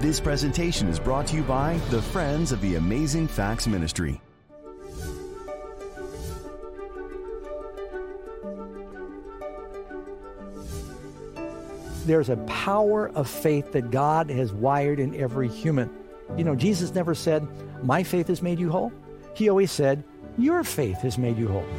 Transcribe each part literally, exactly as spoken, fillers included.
This presentation is brought to you by the Friends of the Amazing Facts Ministry. There's a power of faith that God has wired in every human. You know, Jesus never said, "My faith has made you whole." He always said, "Your faith has made you whole."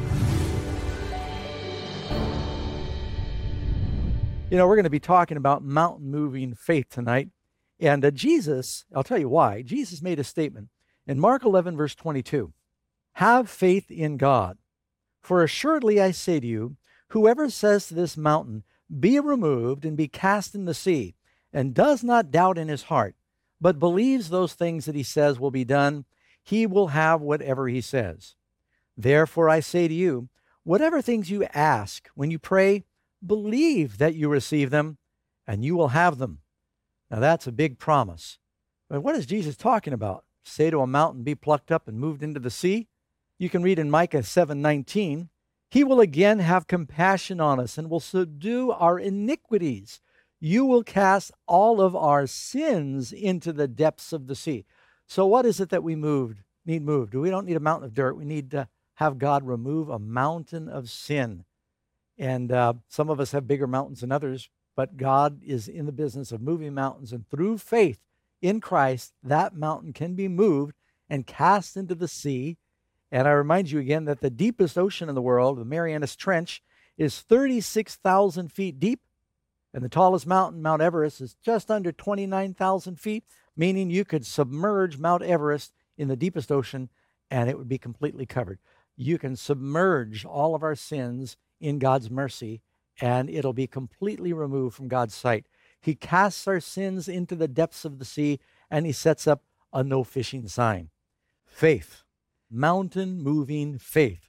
You know, we're going to be talking about mountain-moving faith tonight. And uh, Jesus, I'll tell you why. Jesus made a statement in Mark eleven, verse twenty-two. "Have faith in God. For assuredly I say to you, whoever says to this mountain, 'Be removed and be cast in the sea,' and does not doubt in his heart, but believes those things that he says will be done, he will have whatever he says. Therefore I say to you, whatever things you ask when you pray, believe that you receive them, and you will have them." Now that's a big promise. But what is Jesus talking about? Say to a mountain, "Be plucked up and moved into the sea"? You can read in Micah seven nineteen, "He will again have compassion on us and will subdue our iniquities. You will cast all of our sins into the depths of the sea." So what is it that we moved, need moved? We don't need a mountain of dirt. We need to have God remove a mountain of sin. And uh, some of us have bigger mountains than others, but God is in the business of moving mountains. And through faith in Christ, that mountain can be moved and cast into the sea. And I remind you again that the deepest ocean in the world, the Marianas Trench, is thirty-six thousand feet deep. And the tallest mountain, Mount Everest, is just under twenty-nine thousand feet, meaning you could submerge Mount Everest in the deepest ocean and it would be completely covered. You can submerge all of our sins in God's mercy and it'll be completely removed from God's sight. He casts our sins into the depths of the sea and he sets up a no fishing sign. Faith. Mountain-moving faith.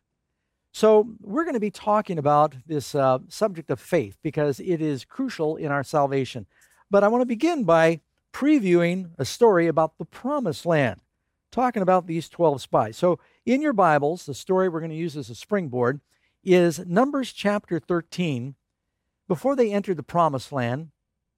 So we're going to be talking about this uh, subject of faith because it is crucial in our salvation. But I want to begin by previewing a story about the Promised Land, talking about these twelve spies. So in your Bibles, the story we're going to use as a springboard is Numbers chapter thirteen. Before they entered the Promised Land,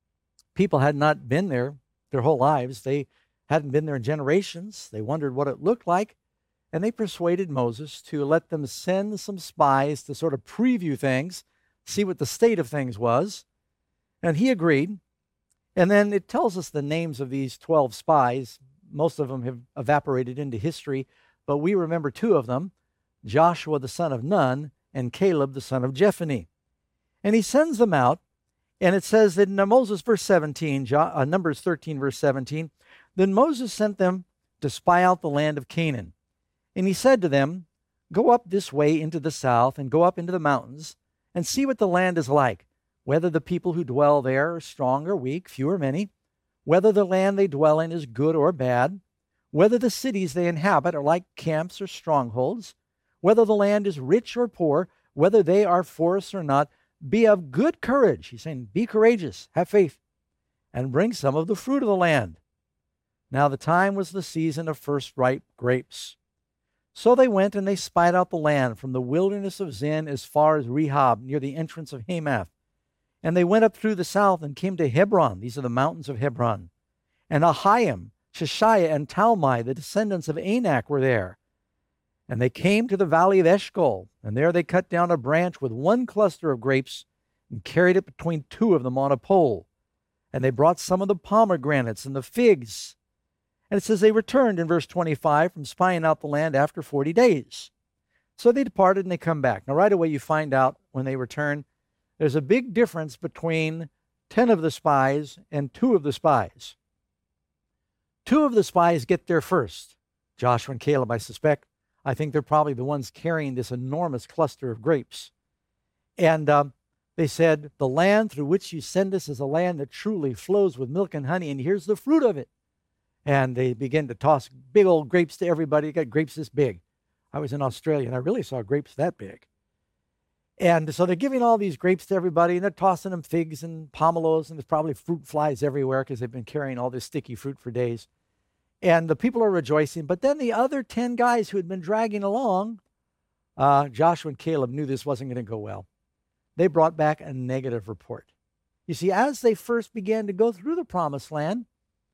people had not been there their whole lives. They hadn't been there in generations. They wondered what it looked like. And they persuaded Moses to let them send some spies to sort of preview things, see what the state of things was. And he agreed. And then it tells us the names of these twelve spies. Most of them have evaporated into history, but we remember two of them, Joshua the son of Nun and Caleb the son of Jephunneh. And he sends them out, and it says that in Moses, verse seventeen, uh, Numbers thirteen, verse seventeen, "Then Moses sent them to spy out the land of Canaan. And he said to them, 'Go up this way into the south and go up into the mountains and see what the land is like, whether the people who dwell there are strong or weak, few or many, whether the land they dwell in is good or bad, whether the cities they inhabit are like camps or strongholds, whether the land is rich or poor, whether they are forests or not. Be of good courage.'" He's saying, be courageous, have faith, "and bring some of the fruit of the land." Now the time was the season of first ripe grapes. So they went and they spied out the land from the wilderness of Zin as far as Rehob, near the entrance of Hamath. And they went up through the south and came to Hebron. These are the mountains of Hebron. And Ahim, Sheshaiah, and Talmai, the descendants of Anak, were there. And they came to the valley of Eshcol, and there they cut down a branch with one cluster of grapes and carried it between two of them on a pole. And they brought some of the pomegranates and the figs. And it says they returned in verse twenty-five from spying out the land after forty days. So they departed and they come back. Now right away you find out when they return, there's a big difference between ten of the spies and two of the spies. Two of the spies get there first. Joshua and Caleb, I suspect. I think they're probably the ones carrying this enormous cluster of grapes. And um, they said, "The land through which you send us is a land that truly flows with milk and honey, and here's the fruit of it." And they begin to toss big old grapes to everybody. You got grapes this big. I was in Australia, and I really saw grapes that big. And so they're giving all these grapes to everybody, and they're tossing them figs and pomelos, and there's probably fruit flies everywhere because they've been carrying all this sticky fruit for days. And the people are rejoicing. But then the other ten guys who had been dragging along, uh, Joshua and Caleb knew this wasn't going to go well. They brought back a negative report. You see, as they first began to go through the Promised Land,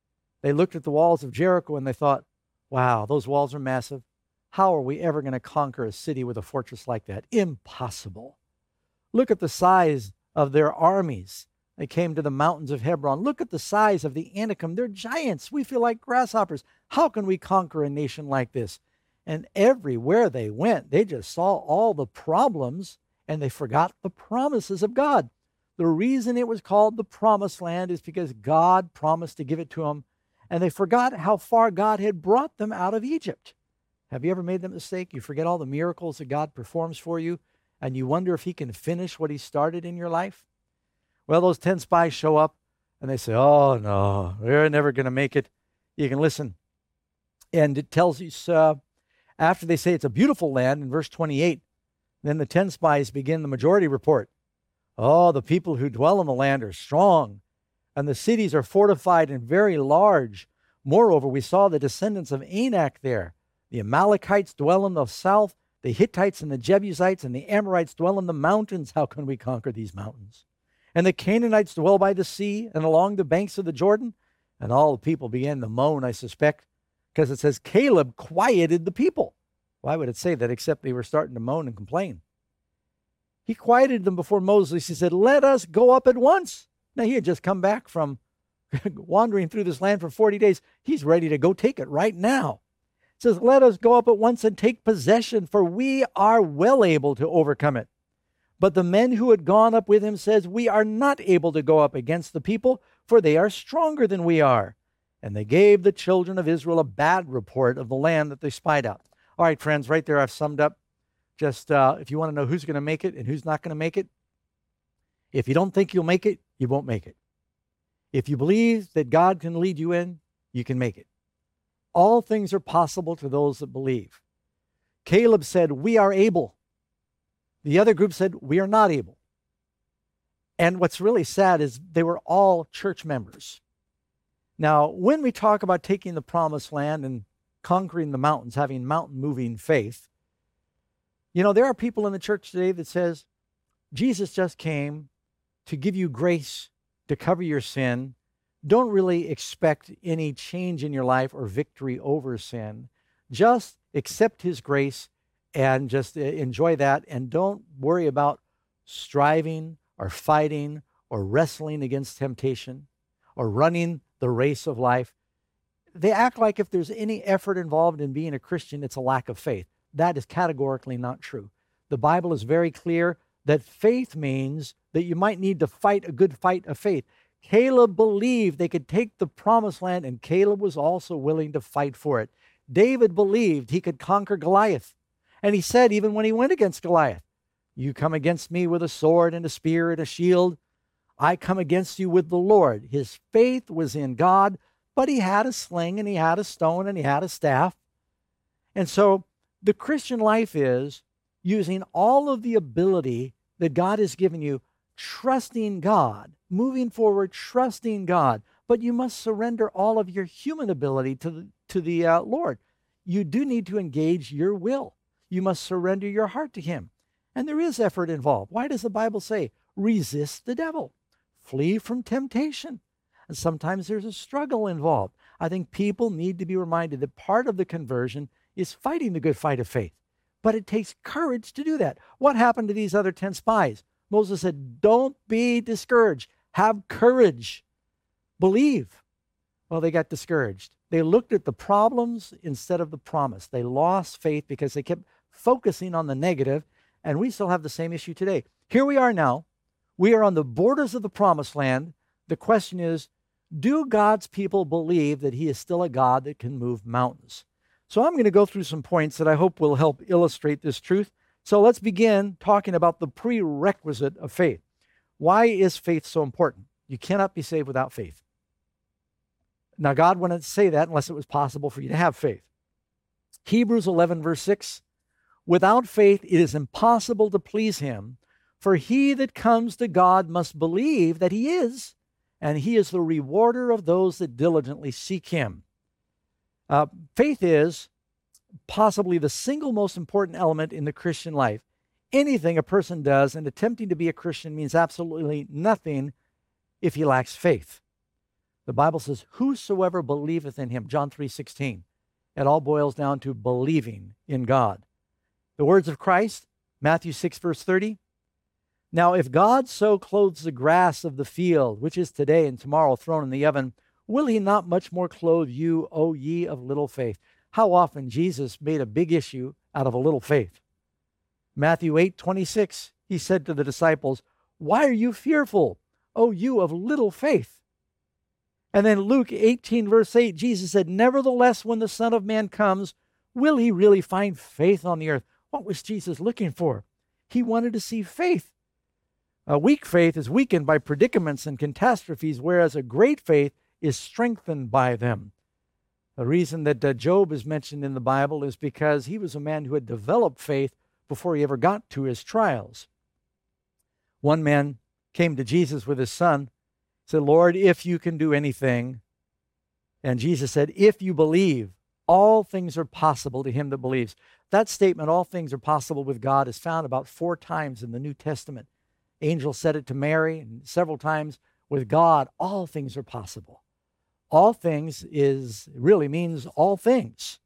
They looked at the walls of Jericho and they thought, wow, those walls are massive. How are we ever going to conquer a city with a fortress like that? Impossible. Look at the size of their armies. They came to the mountains of Hebron. Look at the size of the Anakim. They're giants. We feel like grasshoppers. How can we conquer a nation like this? And everywhere they went, they just saw all the problems and they forgot the promises of God. The reason it was called the Promised Land is because God promised to give it to them, and they forgot how far God had brought them out of Egypt. Have you ever made that mistake? You forget all the miracles that God performs for you, and you wonder if he can finish what he started in your life? Well, those ten spies show up, and they say, oh, no, we're never going to make it. You can listen. And it tells us, uh, after they say it's a beautiful land, in verse twenty-eight, then the ten spies begin the majority report. Oh, the people who dwell in the land are strong, and the cities are fortified and very large. Moreover, we saw the descendants of Anak there. The Amalekites dwell in the south, the Hittites and the Jebusites and the Amorites dwell in the mountains. How can we conquer these mountains? And the Canaanites dwell by the sea and along the banks of the Jordan. And all the people began to moan, I suspect, because it says Caleb quieted the people. Why would it say that except they were starting to moan and complain? He quieted them before Moses. He said, let us go up at once. Now, he had just come back from wandering through this land for forty days. He's ready to go take it right now. It says, let us go up at once and take possession, for we are well able to overcome it. But the men who had gone up with him says, we are not able to go up against the people, for they are stronger than we are. And they gave the children of Israel a bad report of the land that they spied out. All right, friends, right there I've summed up. Just uh, if you want to know who's going to make it and who's not going to make it, if you don't think you'll make it, you won't make it. If you believe that God can lead you in, you can make it. All things are possible to those that believe. Caleb said, we are able. The other group said, we are not able. And what's really sad is they were all church members. Now, when we talk about taking the promised land and conquering the mountains, having mountain-moving faith, you know, there are people in the church today that says, Jesus just came to give you grace to cover your sin. Don't really expect any change in your life or victory over sin. Just accept his grace and just enjoy that, and don't worry about striving or fighting or wrestling against temptation or running the race of life. They act like if there's any effort involved in being a Christian, it's a lack of faith. That is categorically not true. The Bible is very clear that faith means that you might need to fight a good fight of faith. Caleb believed they could take the promised land, and Caleb was also willing to fight for it. David believed he could conquer Goliath. And he said, even when he went against Goliath, you come against me with a sword and a spear and a shield. I come against you with the Lord. His faith was in God, but he had a sling and he had a stone and he had a staff. And so the Christian life is using all of the ability that God has given you, trusting God, moving forward, trusting God. But you must surrender all of your human ability to the, to the uh, Lord. You do need to engage your will. You must surrender your heart to him. And there is effort involved. Why does the Bible say, resist the devil, flee from temptation? And sometimes there's a struggle involved. I think people need to be reminded that part of the conversion is fighting the good fight of faith. But it takes courage to do that. What happened to these other ten spies? Moses said, don't be discouraged. Have courage. Believe. Well, they got discouraged. They looked at the problems instead of the promise. They lost faith because they kept focusing on the negative, and we still have the same issue today. Here we are now. We are on the borders of the promised land. The question is, do God's people believe that he is still a God that can move mountains? So I'm going to go through some points that I hope will help illustrate this truth. So let's begin talking about the prerequisite of faith. Why is faith so important? You cannot be saved without faith. Now, God wouldn't say that unless it was possible for you to have faith. Hebrews eleven, verse six, without faith it is impossible to please him, for he that comes to God must believe that he is, and he is the rewarder of those that diligently seek him. Uh, faith is possibly the single most important element in the Christian life. Anything a person does in attempting to be a Christian means absolutely nothing if he lacks faith. The Bible says, whosoever believeth in him, John three sixteen. It all boils down to believing in God. The words of Christ, Matthew six, verse thirty. Now, if God so clothes the grass of the field, which is today and tomorrow thrown in the oven, will he not much more clothe you, O ye of little faith? How often Jesus made a big issue out of a little faith. Matthew eight, twenty-six, he said to the disciples, why are you fearful, O you of little faith? And then Luke eighteen, verse eight, Jesus said, nevertheless, when the Son of Man comes, will he really find faith on the earth? What was Jesus looking for? He wanted to see faith. A weak faith is weakened by predicaments and catastrophes, whereas a great faith is strengthened by them. The reason that uh, Job is mentioned in the Bible is because he was a man who had developed faith before he ever got to his trials. One man came to Jesus with his son, said, Lord, if you can do anything. And Jesus said, if you believe, all things are possible to him that believes. That statement, all things are possible with God, is found about four times in the New Testament. Angel said it to Mary, and several times with God, all things are possible. All things is really means all things.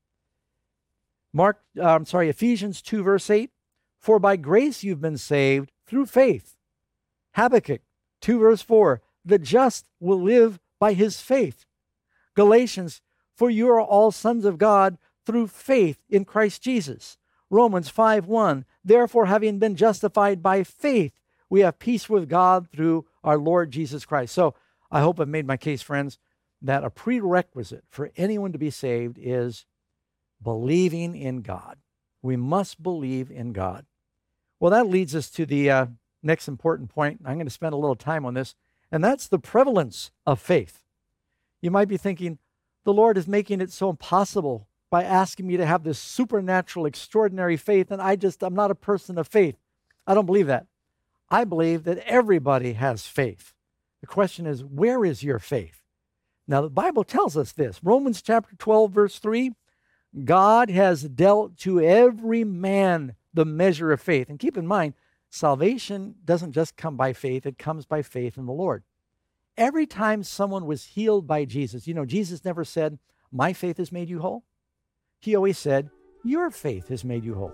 Mark, uh, I'm sorry, Ephesians two, verse eight, for by grace you've been saved through faith. Habakkuk two, verse four, the just will live by his faith. Galatians, for you are all sons of God through faith in Christ Jesus. Romans five, one, therefore having been justified by faith, we have peace with God through our Lord Jesus Christ. So I hope I've made my case, friends, that a prerequisite for anyone to be saved is believing in God. We must believe in God. Well, that leads us to the uh, next important point. I'm going to spend a little time on this, and that's the prevalence of faith. You might be thinking, the Lord is making it so impossible by asking me to have this supernatural, extraordinary faith, and I just, I'm not a person of faith. I don't believe that. I believe that everybody has faith. The question is, where is your faith? Now, the Bible tells us this. Romans chapter twelve, verse three, God has dealt to every man the measure of faith. And keep in mind, salvation doesn't just come by faith, it comes by faith in the Lord. Every time someone was healed by Jesus, you know, Jesus never said, my faith has made you whole. He always said, your faith has made you whole.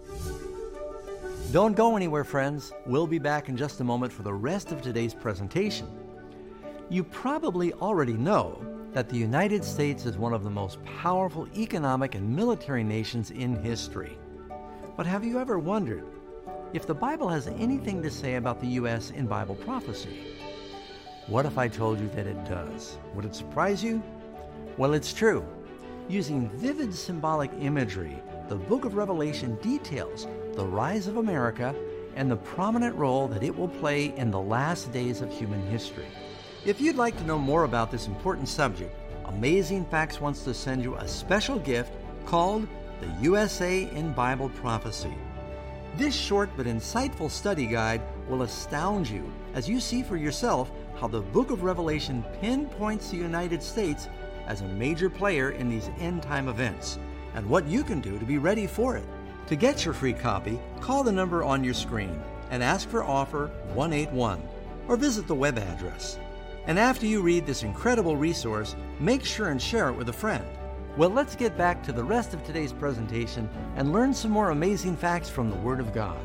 Don't go anywhere, friends. We'll be back in just a moment for the rest of today's presentation. You probably already know that the United States is one of the most powerful economic and military nations in history. But have you ever wondered if the Bible has anything to say about the U S in Bible prophecy? What if I told you that it does? Would it surprise you? Well, it's true. Using vivid symbolic imagery, the book of Revelation details the rise of America and the prominent role that it will play in the last days of human history. If you'd like to know more about this important subject, Amazing Facts wants to send you a special gift called the U S A in Bible Prophecy. This short but insightful study guide will astound you as you see for yourself how the book of Revelation pinpoints the United States as a major player in these end-time events, and what you can do to be ready for it. To get your free copy, call the number on your screen and ask for offer one eight one, or visit the web address. And after you read this incredible resource, make sure and share it with a friend. Well, let's get back to the rest of today's presentation and learn some more amazing facts from the Word of God.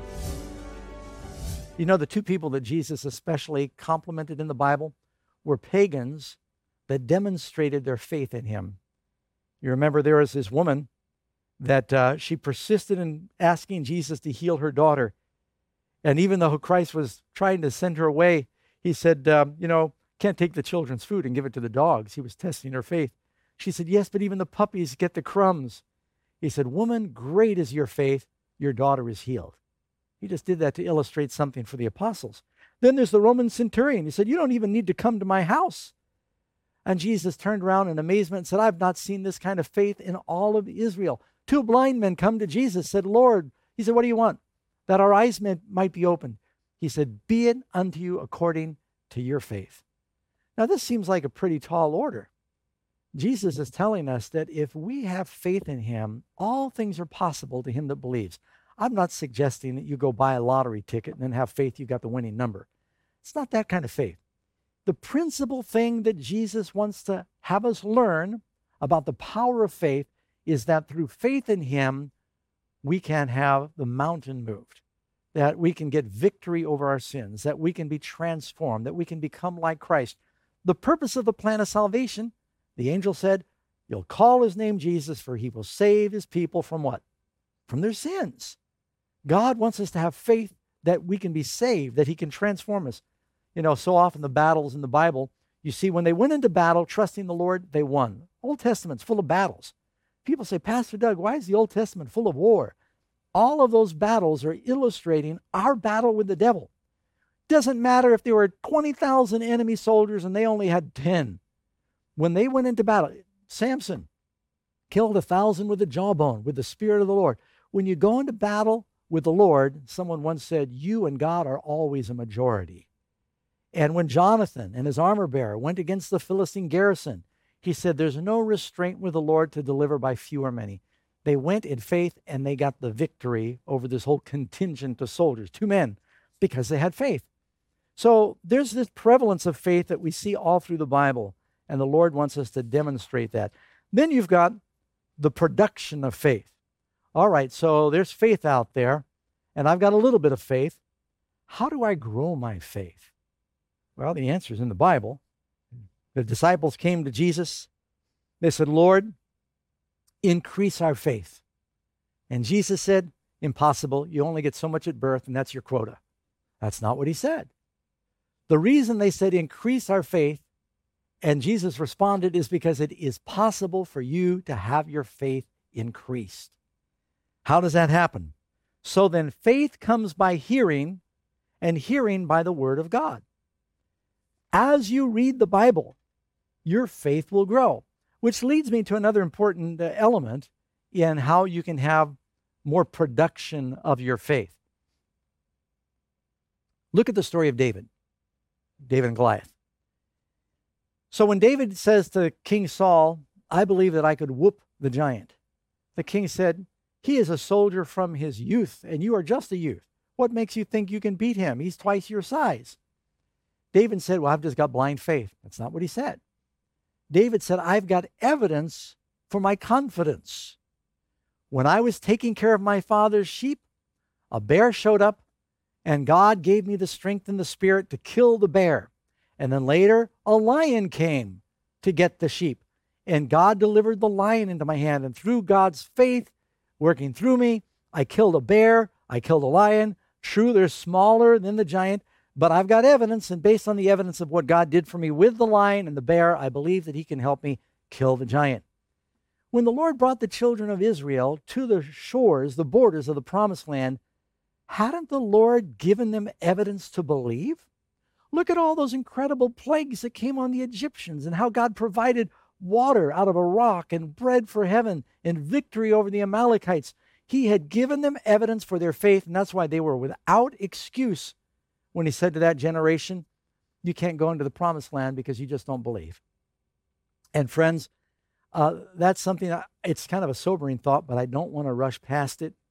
You know, the two people that Jesus especially complimented in the Bible were pagans that demonstrated their faith in him. You remember there was this woman that uh, she persisted in asking Jesus to heal her daughter. And even though Christ was trying to send her away, he said, um, you know, can't take the children's food and give it to the dogs. He was testing her faith. She said, yes, but even the puppies get the crumbs. He said, woman, great is your faith. Your daughter is healed. He just did that to illustrate something for the apostles. Then there's the Roman centurion. He said, you don't even need to come to my house. And Jesus turned around in amazement and said, I've not seen this kind of faith in all of Israel. Two blind men come to Jesus, said, Lord, he said, what do you want? That our eyes may, might be opened. He said, be it unto you according to your faith. Now, this seems like a pretty tall order. Jesus is telling us that if we have faith in him, all things are possible to him that believes. I'm not suggesting that you go buy a lottery ticket and then have faith you got the winning number. It's not that kind of faith. The principal thing that Jesus wants to have us learn about the power of faith is that through faith in him, we can have the mountain moved, that we can get victory over our sins, that we can be transformed, that we can become like Christ. The purpose of the plan of salvation, the angel said, you'll call his name Jesus, for he will save his people from what? From their sins. God wants us to have faith that we can be saved, that he can transform us. You know, so often the battles in the Bible, you see when they went into battle trusting the Lord, they won. Old Testament's full of battles. People say, Pastor Doug, why is the Old Testament full of war? All of those battles are illustrating our battle with the devil. Doesn't matter if there were twenty thousand enemy soldiers and they only had ten. When they went into battle, Samson killed a thousand with the jawbone, with the Spirit of the Lord. When you go into battle with the Lord, someone once said, you and God are always a majority. And when Jonathan and his armor bearer went against the Philistine garrison, he said, there's no restraint with the Lord to deliver by few or many. They went in faith and they got the victory over this whole contingent of soldiers, two men, because they had faith. So there's this prevalence of faith that we see all through the Bible, and the Lord wants us to demonstrate that. Then you've got the production of faith. All right, so there's faith out there, and I've got a little bit of faith. How do I grow my faith? Well, the answer is in the Bible. The disciples came to Jesus. They said, Lord, increase our faith. And Jesus said, impossible. You only get so much at birth, and that's your quota. That's not what he said. The reason they said increase our faith, and Jesus responded, is because it is possible for you to have your faith increased. How does that happen? So then faith comes by hearing, and hearing by the word of God. As you read the Bible, your faith will grow, which leads me to another important uh, element in how you can have more production of your faith. Look at the story of David, David and Goliath. So when David says to King Saul, I believe that I could whoop the giant, the king said, he is a soldier from his youth, and you are just a youth. What makes you think you can beat him? He's twice your size. David said, well, I've just got blind faith. That's not what he said. David said, I've got evidence for my confidence. When I was taking care of my father's sheep, a bear showed up, and God gave me the strength and the spirit to kill the bear. And then later, a lion came to get the sheep. And God delivered the lion into my hand. And through God's faith working through me, I killed a bear, I killed a lion. True, they're smaller than the giant, but I've got evidence, and based on the evidence of what God did for me with the lion and the bear, I believe that he can help me kill the giant. When the Lord brought the children of Israel to the shores, the borders of the promised land, hadn't the Lord given them evidence to believe? Look at all those incredible plagues that came on the Egyptians and how God provided water out of a rock and bread for heaven and victory over the Amalekites. He had given them evidence for their faith, and that's why they were without excuse when he said to that generation, you can't go into the promised land because you just don't believe. And friends, uh, that's something, I, it's kind of a sobering thought, but I don't want to rush past it.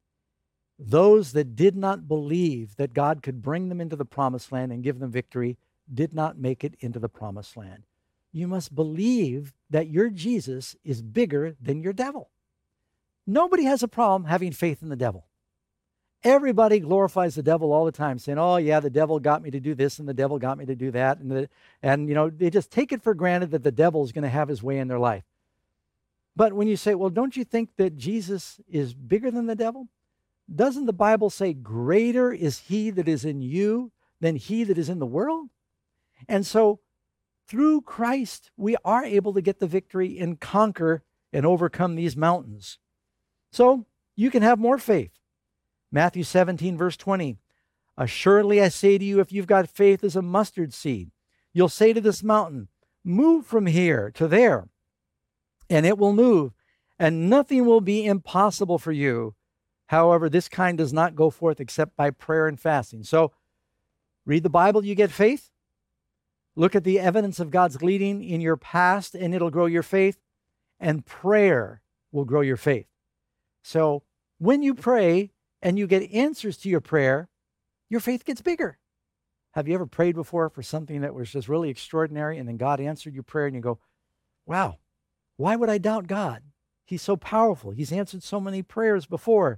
Those that did not believe that God could bring them into the promised land and give them victory did not make it into the promised land. You must believe that your Jesus is bigger than your devil. Nobody has a problem having faith in the devil. Everybody glorifies the devil all the time, saying, oh, yeah, the devil got me to do this and the devil got me to do that. And, the, and you know, they just take it for granted that the devil is going to have his way in their life. But when you say, well, don't you think that Jesus is bigger than the devil? Doesn't the Bible say, greater is he that is in you than he that is in the world? And so through Christ, we are able to get the victory and conquer and overcome these mountains. So you can have more faith. Matthew seventeen, verse twenty. Assuredly, I say to you, if you've got faith as a mustard seed, you'll say to this mountain, move from here to there, and it will move, and nothing will be impossible for you. However, this kind does not go forth except by prayer and fasting. So read the Bible, you get faith. Look at the evidence of God's leading in your past, and it'll grow your faith. And prayer will grow your faith. So when you pray and you get answers to your prayer, your faith gets bigger. Have you ever prayed before for something that was just really extraordinary, and then God answered your prayer, and you go, wow, why would I doubt God? He's so powerful. He's answered so many prayers before.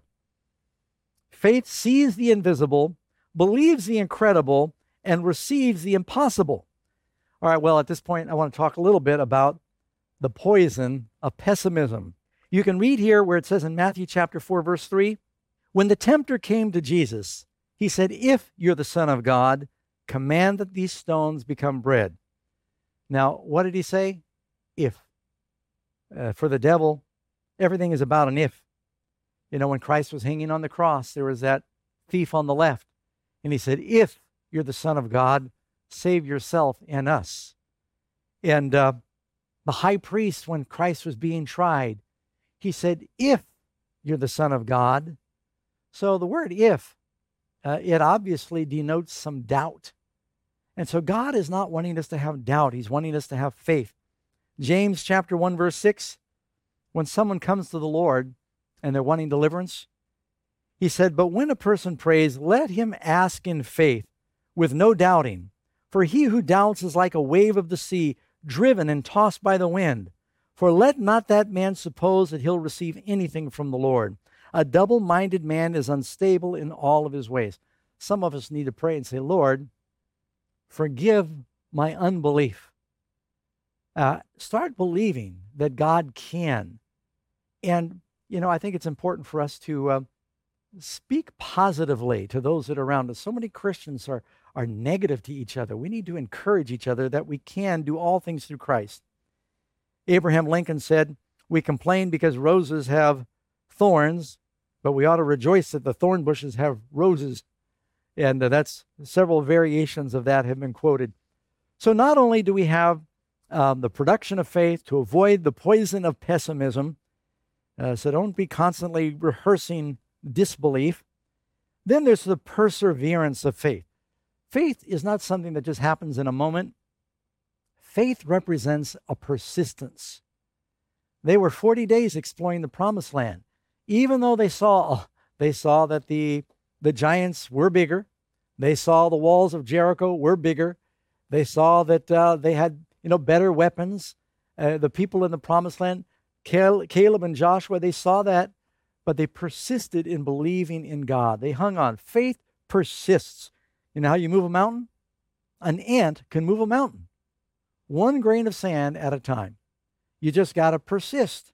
Faith sees the invisible, believes the incredible, and receives the impossible. All right, well, at this point, I want to talk a little bit about the poison of pessimism. You can read here where it says in Matthew chapter four, verse three, when the tempter came to Jesus, he said, if you're the Son of God, command that these stones become bread. Now, what did he say? If. Uh, for the devil, everything is about an if. You know, when Christ was hanging on the cross, there was that thief on the left. And he said, if you're the Son of God, save yourself and us. And uh, the high priest, when Christ was being tried, he said, if you're the Son of God. So the word if, uh, it obviously denotes some doubt. And so God is not wanting us to have doubt. He's wanting us to have faith. James chapter one, verse six, when someone comes to the Lord and they're wanting deliverance, he said, but when a person prays, let him ask in faith with no doubting. For he who doubts is like a wave of the sea, driven and tossed by the wind. For let not that man suppose that he'll receive anything from the Lord. A double-minded man is unstable in all of his ways. Some of us need to pray and say, Lord, forgive my unbelief. Uh, start believing that God can. And, you know, I think it's important for us to uh, speak positively to those that are around us. So many Christians are, are negative to each other. We need to encourage each other that we can do all things through Christ. Abraham Lincoln said, we complain because roses have thorns, but we ought to rejoice that the thorn bushes have roses. And uh, that's several variations of that have been quoted. So not only do we have um, the production of faith to avoid the poison of pessimism, uh, so don't be constantly rehearsing disbelief. Then there's the perseverance of faith. Faith is not something that just happens in a moment. Faith represents a persistence. They were forty days exploring the promised land. Even though they saw, they saw that the, the giants were bigger. They saw the walls of Jericho were bigger. They saw that uh, they had, you know, better weapons. Uh, the people in the promised land, Caleb and Joshua, they saw that, but they persisted in believing in God. They hung on. Faith persists. You know how you move a mountain? An ant can move a mountain. One grain of sand at a time. You just got to persist.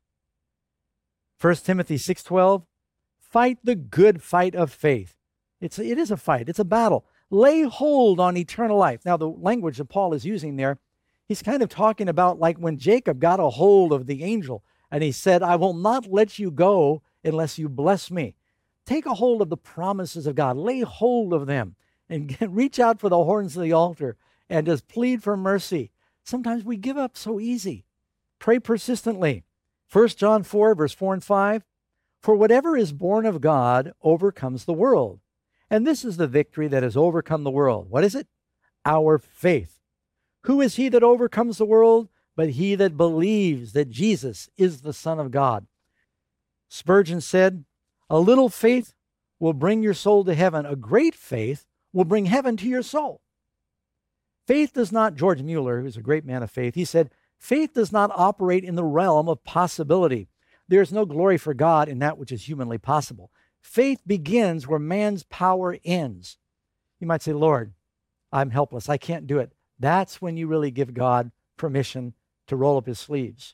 First Timothy six twelve, fight the good fight of faith. It's, it is a fight. It's a battle. Lay hold on eternal life. Now, the language that Paul is using there, he's kind of talking about like when Jacob got a hold of the angel and he said, I will not let you go unless you bless me. Take a hold of the promises of God. Lay hold of them and get, reach out for the horns of the altar and just plead for mercy. Sometimes we give up so easy. Pray persistently. First John four, verse four and five, for whatever is born of God overcomes the world. And this is the victory that has overcome the world. What is it? Our faith. Who is he that overcomes the world? But he that believes that Jesus is the Son of God. Spurgeon said, a little faith will bring your soul to heaven. A great faith will bring heaven to your soul. Faith does not, George Mueller, who's a great man of faith, he said, faith does not operate in the realm of possibility. There is no glory for God in that which is humanly possible. Faith begins where man's power ends. You might say, Lord, I'm helpless. I can't do it. That's when you really give God permission to roll up his sleeves.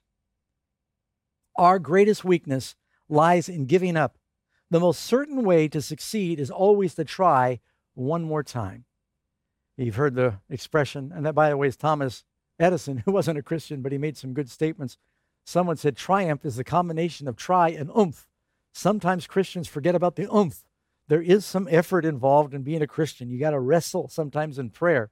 Our greatest weakness lies in giving up. The most certain way to succeed is always to try one more time. You've heard the expression, and that, by the way, is Thomas Edison, who wasn't a Christian, but he made some good statements. Someone said triumph is the combination of try and oomph. Sometimes Christians forget about the oomph. There is some effort involved in being a Christian. You got to wrestle sometimes in prayer.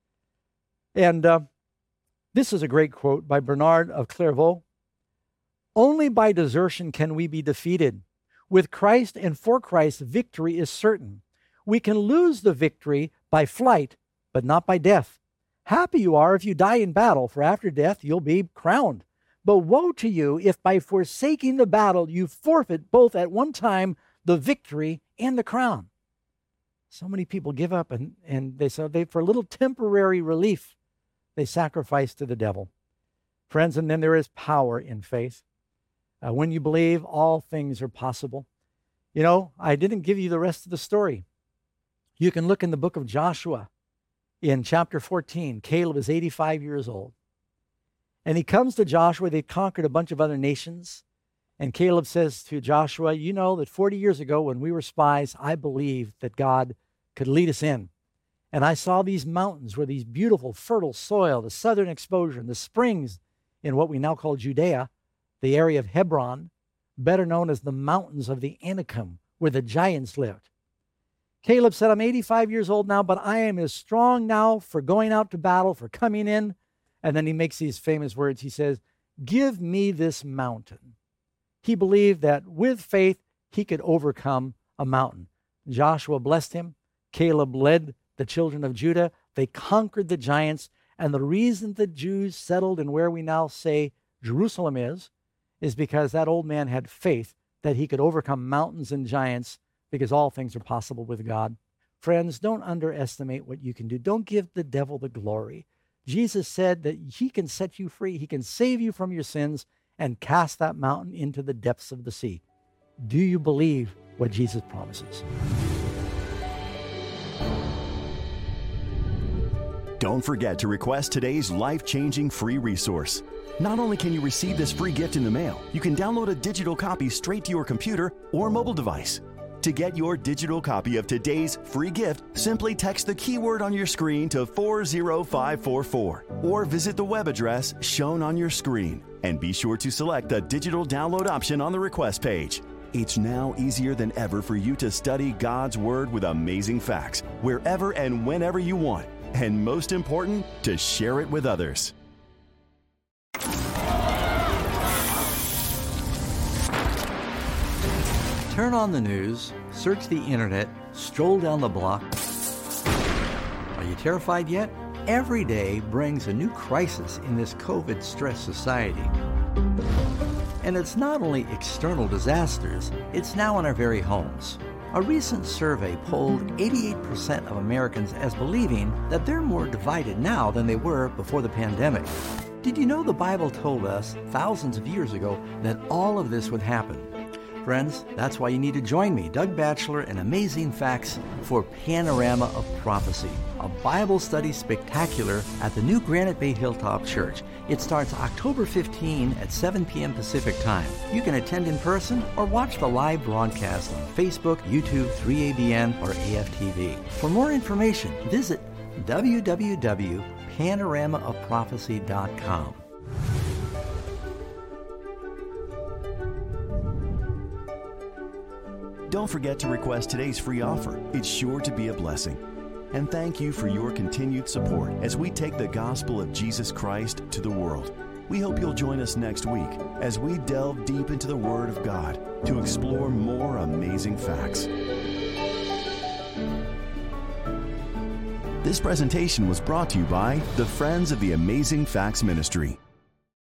And uh, this is a great quote by Bernard of Clairvaux. Only by desertion can we be defeated. With Christ and for Christ, victory is certain. We can lose the victory by flight, but not by death. Happy you are if you die in battle, for after death you'll be crowned. But woe to you if by forsaking the battle you forfeit both at one time the victory and the crown. So many people give up and, and they say they for a little temporary relief, they sacrifice to the devil. Friends, and then there is power in faith. Uh, when you believe, all things are possible. You know, I didn't give you the rest of the story. You can look in the book of Joshua in chapter fourteen. Caleb is eighty-five years old. And he comes to Joshua. They've conquered a bunch of other nations. And Caleb says to Joshua, you know that forty years ago when we were spies, I believed that God could lead us in. And I saw these mountains where these beautiful, fertile soil, the southern exposure, and the springs in what we now call Judea, the area of Hebron, better known as the mountains of the Anakim, where the giants lived. Caleb said, I'm eighty-five years old now, but I am as strong now for going out to battle, for coming in. And then he makes these famous words. He says, give me this mountain. He believed that with faith, he could overcome a mountain. Joshua blessed him. Caleb led the children of Judah. They conquered the giants. And the reason the Jews settled in where we now say Jerusalem is, is because that old man had faith that he could overcome mountains and giants, because all things are possible with God. Friends, don't underestimate what you can do. Don't give the devil the glory. Jesus said that he can set you free. He can save you from your sins and cast that mountain into the depths of the sea. Do you believe what Jesus promises? Don't forget to request today's life-changing free resource. Not only can you receive this free gift in the mail, you can download a digital copy straight to your computer or mobile device. To get your digital copy of today's free gift, simply text the keyword on your screen to four zero five four four or visit the web address shown on your screen. And be sure to select the digital download option on the request page. It's now easier than ever for you to study God's Word with amazing facts wherever and whenever you want. And most important, to share it with others. Turn on the news, search the internet, stroll down the block. Are you terrified yet? Every day brings a new crisis in this COVID-stressed society. And it's not only external disasters, it's now in our very homes. A recent survey polled eighty-eight percent of Americans as believing that they're more divided now than they were before the pandemic. Did you know the Bible told us thousands of years ago that all of this would happen? Friends, that's why you need to join me, Doug Batchelor, and Amazing Facts for Panorama of Prophecy, a Bible study spectacular at the new Granite Bay Hilltop Church. It starts October fifteenth at seven p.m. Pacific Time. You can attend in person or watch the live broadcast on Facebook, YouTube, three A B N, or A F T V. For more information, visit w w w dot panorama of prophecy dot com. Don't forget to request today's free offer. It's sure to be a blessing. And thank you for your continued support as we take the gospel of Jesus Christ to the world. We hope you'll join us next week as we delve deep into the Word of God to explore more amazing facts. This presentation was brought to you by the Friends of the Amazing Facts Ministry.